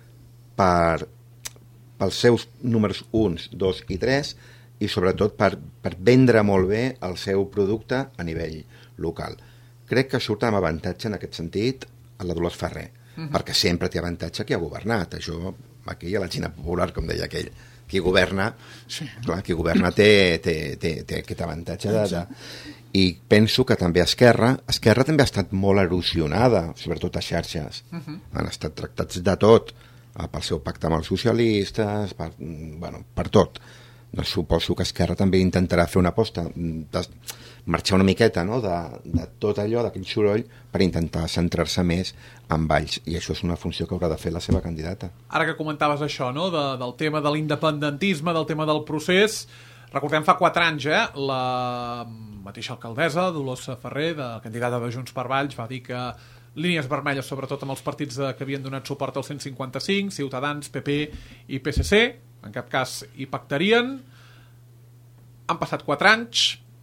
per, pels seus números un, dos i tres i sobretot per, per vendre molt bé el seu producte a nivell local. Crec que surt amb avantatge en aquest sentit a la Dolors Ferrer, uh-huh. perquè sempre té avantatge qui ha governat. Això, aquí hi ha la Xina popular, com deia aquell. Qui governa, sí. clar, qui governa té, té, té, té aquest avantatge. De, de... I penso que també Esquerra, Esquerra també ha estat molt erosionada, sobretot a xarxes. Uh-huh. Han estat tractats de tot, pel seu pacte amb els socialistes, per, bueno, per tot. Doncs suposo que Esquerra també intentarà fer una aposta de marxar una miqueta, no?, de, de tot allò, d'aquell soroll, per intentar centrar-se més en Valls, i això és una funció que haurà de fer la seva candidata. Ara que comentaves això, no?, de, del tema de l'independentisme, del tema del procés, recordem fa quatre anys, eh, la mateixa alcaldessa, Dolors Ferrer, de candidata de Junts per Valls, va dir que línies vermelles, sobretot amb els partits que havien donat suport al cent cinquanta-cinc, Ciutadans, P P i P S C, en cap cas hi pactarien. Han passat quatre anys,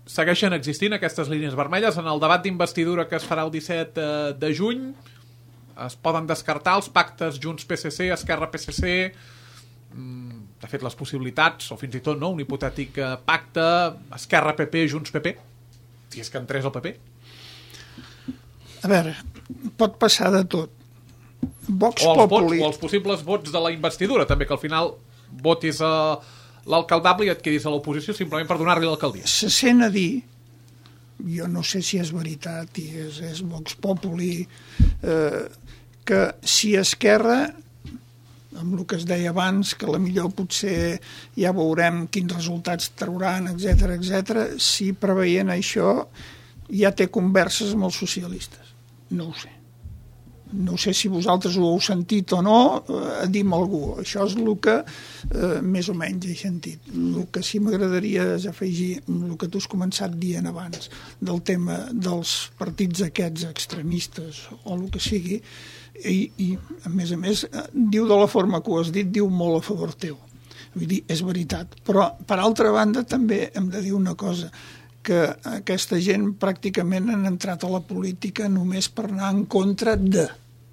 segueixen existint aquestes línies vermelles. En el debat d'investidura que es farà el disset de juny es poden descartar els pactes Junts-P S C, Esquerra-P S C, de fet les possibilitats, o fins i tot no, un hipotètic pacte Esquerra-P P, Junts-P P, si és que entrés el P P. A veure, pot passar de tot. Vox o, els Populi... vots, o els possibles vots de la investidura, també, que al final votis a l'alcaldable i adquiris a l'oposició simplement per donar-li l'alcaldia. Se sent a dir, jo no sé si és veritat i és, és Vox Populi, eh, que si Esquerra, amb el que es deia abans, que la millor potser ja veurem quins resultats trauran, etcètera, etcètera, si preveient això ja té converses amb els socialistes. No ho sé. No sé si vosaltres ho heu sentit o no, eh, dir-me algú. Això és el que eh, més o menys he sentit. El que sí m'agradaria és afegir el que tu has començat dient abans, del tema dels partits aquests extremistes o el que sigui, i, i a més a més, diu de la forma que ho has dit, diu molt a favor teu. Vull dir, és veritat. Però, per altra banda, també hem de dir una cosa, que aquesta gent pràcticament han entrat a la política només per anar en contra de.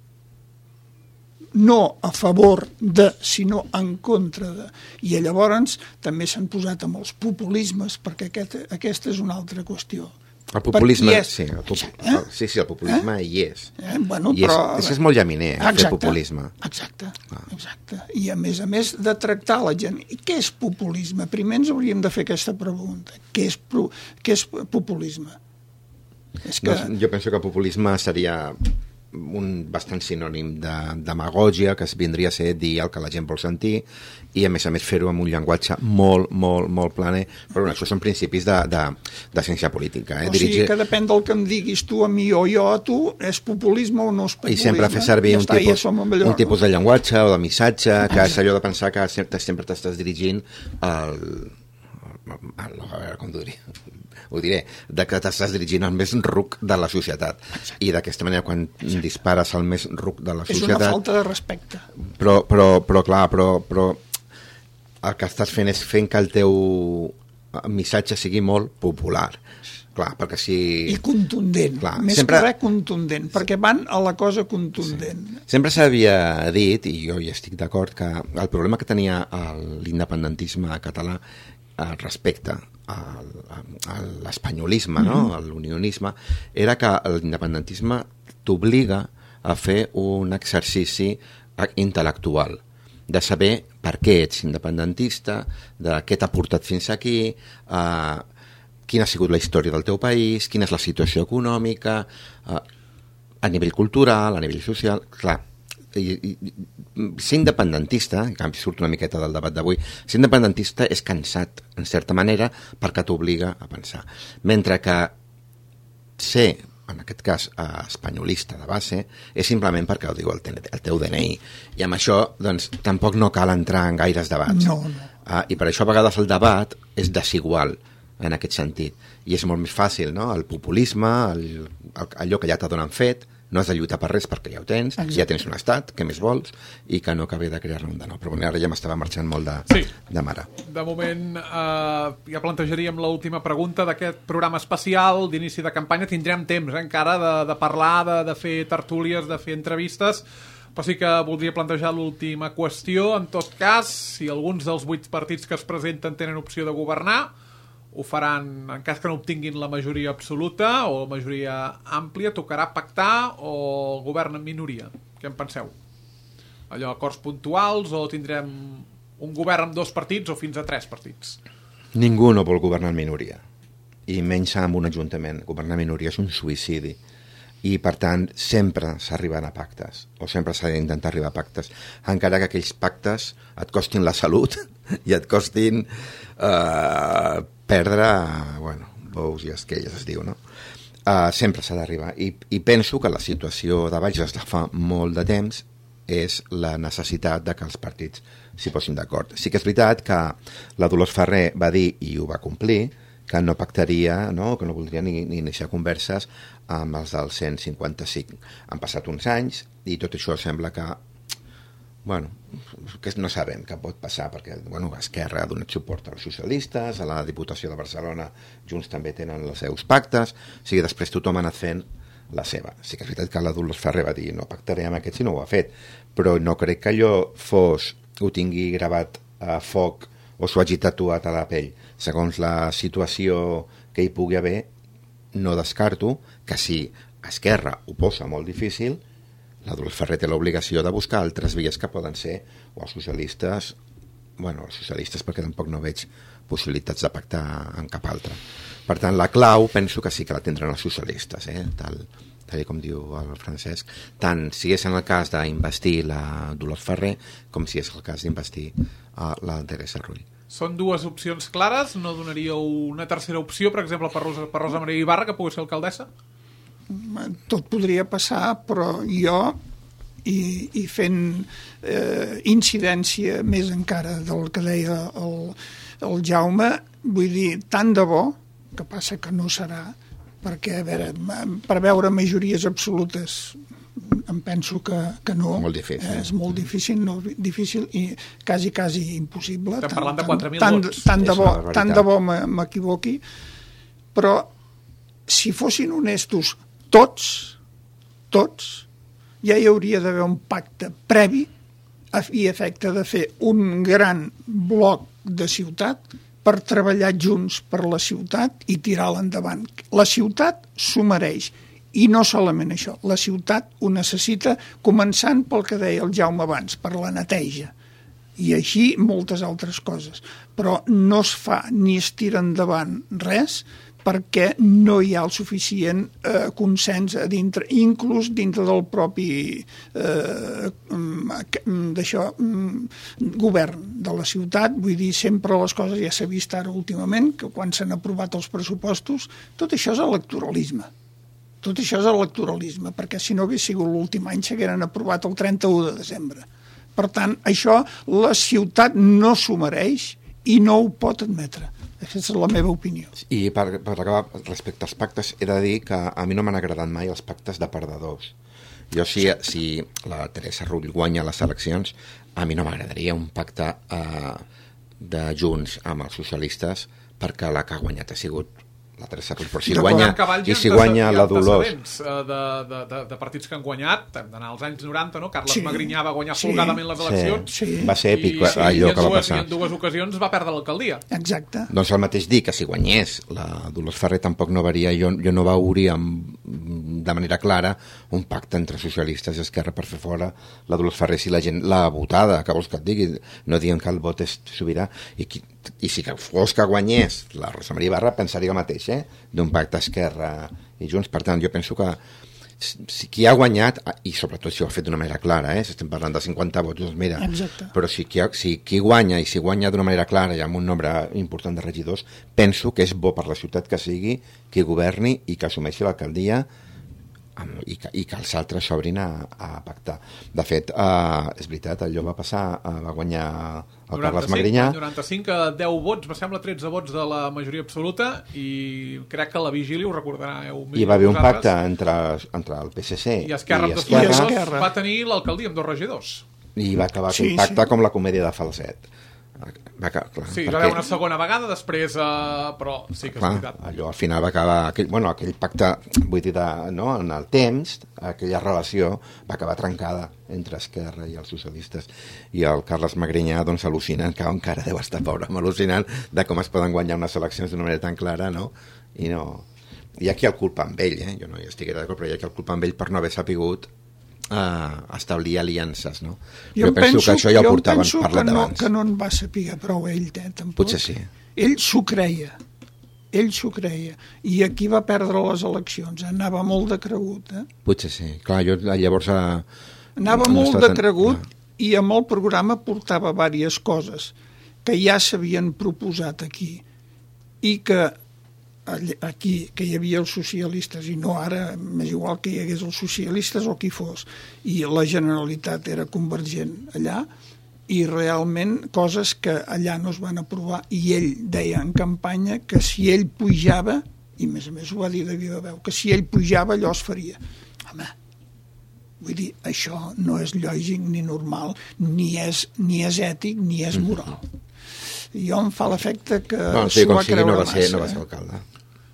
No a favor de, sinó en contra de. I llavors també s'han posat amb els populismes, perquè aquest, aquesta és una altra qüestió. El populisme, és, sí, el, eh? el, sí, sí, el populisme eh? hi és. Eh? Bueno, I és, però, és, és molt llaminer, exacte, fer populisme. Exacte, ah. exacte. I a més a més de tractar la gent. I què és populisme? Primer ens hauríem de fer aquesta pregunta. Què és, què és populisme? És que... no, jo penso que populisme seria un bastant sinònim de demagògia, que es vindria a ser dir el que la gent vol sentir, i a més a més fer-ho amb un llenguatge molt, molt, molt planer. Però bueno, això són principis de, de, de ciència política. Eh? O sigui Dirigir... que depèn del que em diguis tu a mi o jo a tu, és populisme o no és populisme. I sempre fer servir ja un, està, tipus, ja allò, un tipus de llenguatge o de missatge, que és allò de pensar que sempre, sempre t'estàs dirigint al... a veure com ho diria, ho diré, de que t'estàs dirigint al més ruc de la societat. Exacte. I d'aquesta manera, quan Exacte. dispares al més ruc de la societat... És una falta de respecte. Però, però, però clar, però, però el que estàs fent és fent que el teu missatge sigui molt popular. Clar, perquè si... I contundent, clar, més sempre... que res contundent, perquè van a la cosa contundent. Sí. Sempre s'havia dit, i jo hi estic d'acord, que el problema que tenia l'independentisme català respecte a l'espanyolisme, no? A l'unionisme, era que l'independentisme t'obliga a fer un exercici intel·lectual, de saber per què ets independentista, de què t'ha portat fins aquí, eh, quina ha sigut la història del teu país, quina és la situació econòmica, eh, a nivell cultural, a nivell social, clar. I, i, ser independentista, en canvi surt una miqueta del debat d'avui, ser independentista és cansat, en certa manera, perquè t'obliga a pensar. Mentre que ser, en aquest cas, espanyolista de base, és simplement perquè ho diu el, el teu D N I. I amb això, doncs, tampoc no cal entrar en gaires debats. No, no. Uh, I per això a vegades el debat és desigual, en aquest sentit. I és molt més fàcil, no? El populisme, el, el, allò que ja t'ha donat fet, no has de lluitar per res perquè ja ho tens, Exacte. ja tens un estat, què més vols, i que no acabi de crear-ne un de nou. Però bueno, ara ja m'estava marxant molt de, sí. de mare. De moment, eh, ja plantejaríem l'última pregunta d'aquest programa especial d'inici de campanya. Tindrem temps eh, encara de, de parlar, de, de fer tertúlies, de fer entrevistes, però sí que voldria plantejar l'última qüestió. En tot cas, si alguns dels vuit partits que es presenten tenen opció de governar, ho faran, en cas que no obtinguin la majoria absoluta o la majoria àmplia, tocarà pactar o el govern en minoria. Què en penseu? Allò, acords puntuals, o tindrem un govern amb dos partits o fins a tres partits? Ningú no vol governar en minoria, i menys amb un ajuntament. Governar en minoria és un suïcidi, i per tant sempre s'arriben a pactes, o sempre s'ha d'intentar arribar a pactes, encara que aquells pactes et costin la salut i et costin eh, perdre, bueno, bous i esquelles es diu, no? Uh, sempre s'ha d'arribar, I, i penso que la situació de Valls des de fa molt de temps és la necessitat de que els partits s'hi posin d'acord. Sí que és veritat que la Dolors Ferrer va dir, i ho va complir, que no pactaria, no? Que no voldria ni, ni iniciar converses amb els del cent cinquanta-cinc. Han passat uns anys i tot això sembla que Bueno, que no sabem què pot passar, perquè bueno, Esquerra ha donat suport als socialistes, a la Diputació de Barcelona Junts també tenen els seus pactes, o sigui, després tothom ha anat fent la seva. Sí que és veritat que la Dolors Ferrer va dir no pactaré amb aquest si no ho ha fet, però no crec que allò fos, ho tingui gravat a foc o s'ho hagi tatuat a la pell. Segons la situació que hi pugui haver, no descarto que si Esquerra ho posa molt difícil, la Dolors Ferrer té l'obligació de buscar altres vies que poden ser, o els socialistes, bueno, els socialistes perquè tampoc no veig possibilitats de pactar amb cap altre. Per tant, la clau penso que sí que la tindran els socialistes, eh? tal, tal com diu el Francesc, tant si és en el cas d'investir la Dolors Ferrer com si és el cas d'investir uh, la Teresa Rull. Són dues opcions clares? No donaríeu una tercera opció, per exemple, per Rosa, per Rosa Maria Ibarra, que pugui ser alcaldessa? Tot podria passar, però jo, i, i fent eh, incidència més encara del que deia el, el Jaume, vull dir, tant de bo, que passa que no serà, perquè, a veure, per veure majories absolutes em penso que, que no. Molt difícil. Eh, és molt difícil, no, difícil i quasi, quasi impossible. Estem parlant de quatre mil tant, vots. Tant de bo, tant de bo m'equivoqui, però si fossin honestos tots, tots, ja hi hauria d'haver un pacte previ i efecte de fer un gran bloc de ciutat per treballar junts per la ciutat i tirar-la endavant. La ciutat s'ho mereix. I no solament això, la ciutat ho necessita, començant pel que deia el Jaume abans, per la neteja. I així moltes altres coses. Però no es fa ni es tira endavant res perquè no hi ha el suficient eh, consens a dintre, inclús dintre del propi eh, d'això, govern de la ciutat. Vull dir, sempre les coses, ja s'ha vist ara últimament, que quan s'han aprovat els pressupostos, tot això és electoralisme. Tot això és electoralisme, perquè si no hagués sigut l'últim any s'hagueren aprovat el trenta-u de desembre. Per tant, això la ciutat no s'ho mereix i no ho pot admetre. Aquesta és la meva opinió. I per, per acabar, respecte als pactes, he de dir que a mi no m'han agradat mai els pactes de perdedors. Jo, si, si la Teresa Rull guanya les eleccions, a mi no m'agradaria un pacte eh, de Junts amb els socialistes perquè la que ha guanyat ha sigut la Teresa Rull, però si guanya, i si guanya la Dolors... De, de, de, de partits que han guanyat, hem d'anar als anys noranta, no? Carles sí, Magrinyà va guanyar sí, folgadament les eleccions. Sí, sí. Va ser èpic, i, allò i que va dues, passar. I en dues ocasions va perdre l'alcaldia. Exacte. Doncs el mateix dir que si guanyés la Dolors Ferrer tampoc no veuria, jo, jo no veuria de manera clara un pacte entre socialistes i Esquerra per fer fora la Dolors Ferrer si la gent l'ha votada, que vols que et digui, no diguem que el vot és sobirà, i, qui, i si que fos que guanyés la Rosa Maria Ibarra pensaria el mateix, eh? D'un pacte Esquerra i Junts. Per tant, jo penso que si qui ha guanyat, i sobretot si ho ha fet d'una manera clara, eh? Si estem parlant de cinquanta vots, doncs mira, exacte. Però si qui, si qui guanya, i si guanya d'una manera clara i amb un nombre important de regidors, penso que és bo per la ciutat que sigui qui governi i que assumeixi l'alcaldia i que, i que els altres s'obrin a, a pactar. De fet, eh, és veritat, allò va passar, eh, va guanyar el Carles Magrinyà. noranta-cinc a deu vots, va sembla tretze vots de la majoria absoluta, i crec que la Vigília ho recordareu. I va haver un pacte entre, entre el P S C i Esquerra, i Esquerra. Esquerra. Va tenir l'alcaldia amb dos regidors. I va acabar sí, aquell pacte sí. com la comèdia de Falset. Va, clar, sí, perquè, va haver una segona vegada després, eh, però sí que és clar, veritat. allò al final va acabar aquell, bueno, aquell pacte, vull dir, de, no, en el temps, aquella relació va acabar trencada entre Esquerra i els socialistes, i el Carles Magrinyà doncs al·lucinant, que encara deu estar pobre, al·lucinant de com es poden guanyar unes eleccions d'una manera tan clara, no? I no... Hi ha qui el culpa amb ell, eh? Jo no hi estiguera d'acord, però hi ha qui el culpa amb ell per no haver sapigut a establir aliances, no? Jo, jo penso, penso que això ja ho portaven parlat no, abans. Que no en va saber prou ell, eh, tampoc. Potser sí. Ell s'ho creia, ell s'ho creia, i aquí va perdre les eleccions, anava molt de cregut, eh? Potser sí, clar, jo llavors... A... Anava no molt de cregut tan... i amb el programa portava diverses coses que ja s'havien proposat aquí i que aquí que hi havia els socialistes i no ara, m'és igual que hi hagués els socialistes o qui fos, i la Generalitat era convergent allà, i realment coses que allà no es van aprovar, i ell deia en campanya que si ell pujava, i a més a més ho va dir de viva veu, que si ell pujava allò es faria. Home, Vull dir, això no és lògic ni normal, ni és, ni és ètic, ni és moral. Jo em fa l'efecte que no, sí, s'ho va sigui, creure no va ser, massa. no va ser alcalde.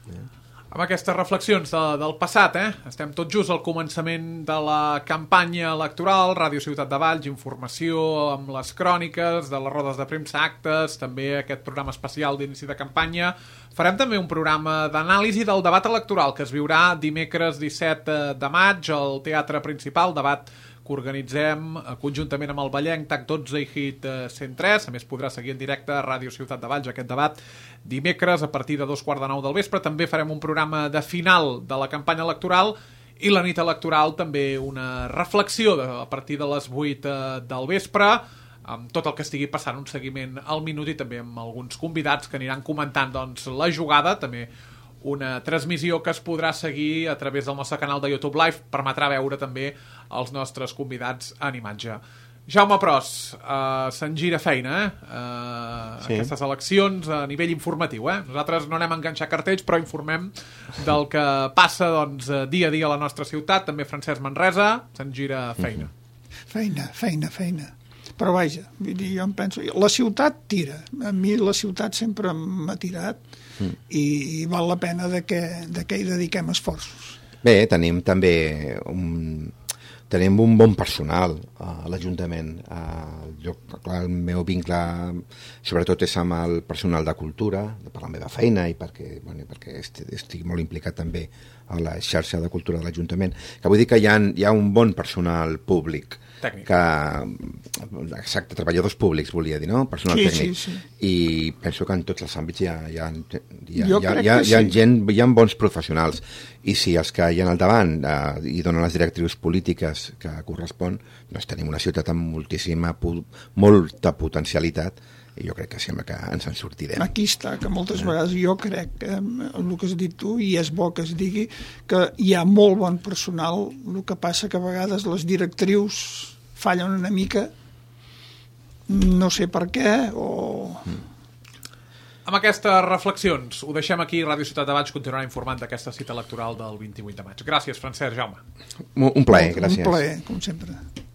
Amb aquestes reflexions de, del passat, eh? Estem tot just al començament de la campanya electoral, Ràdio Ciutat de Valls, informació amb les cròniques, de les rodes de premsa, actes, també aquest programa especial d'inici de campanya. Farem també un programa d'anàlisi del debat electoral que es viurà dimecres disset de maig al Teatre Principal, debat que organitzem conjuntament amb el Vallenc, TAC dotze i Hit cent tres. A més, podrà seguir en directe a Ràdio Ciutat de Valls aquest debat dimecres a partir de dos quarts de nou del vespre. També farem un programa de final de la campanya electoral i la nit electoral també una reflexió de, a partir de les vuit del vespre amb tot el que estigui passant, un seguiment al minut i també amb alguns convidats que aniran comentant doncs, la jugada, també una transmissió que es podrà seguir a través del nostre canal de YouTube Live, permetrà veure també els nostres convidats en imatge. Jaume Pros, uh, se'n gira feina, eh? Uh, sí. Aquestes eleccions a nivell informatiu, eh? Nosaltres no anem a enganxar cartells, però informem del que passa doncs, dia a dia a la nostra ciutat. També Francesc Manresa, se'n gira feina. Feina, feina, feina. Però vaja, vull dir, jo em penso... La ciutat tira. A mi la ciutat sempre m'ha tirat mm. i, i val la pena de que, de que hi dediquem esforços. Bé, tenim també un... Tenim un bon personal a l'Ajuntament. Jo, clar, el meu vincle sobretot és amb el personal de cultura, per la meva feina i perquè, bueno, perquè estic molt implicat també a la xarxa de cultura de l'Ajuntament. Que vull dir que hi ha, hi ha un bon personal públic. Tècnic. Que, exacte, treballadors públics, volia dir, no? Personal sí, tècnic. Sí, sí. I penso que en tots els àmbits hi ha, hi ha, hi ha, hi ha, hi ha, sí. hi ha gent, hi ha bons professionals. I si els que hi ha al davant eh, i donen les directrius polítiques que correspon, doncs tenim una ciutat amb moltíssima, molta potencialitat i jo crec que sembla que ens en sortirem. Aquí està, que moltes vegades jo crec que el que has dit tu, i és bo que es digui, que hi ha molt bon personal, el que passa que a vegades les directrius fallen una mica, no sé per què, o... Mm. Amb aquestes reflexions ho deixem aquí. Ràdio Ciutat de Valls continuarà informant d'aquesta cita electoral del vint-i-vuit de maig. Gràcies, Francesc, Jaume. Un plaer, gràcies. Un plaer, com sempre.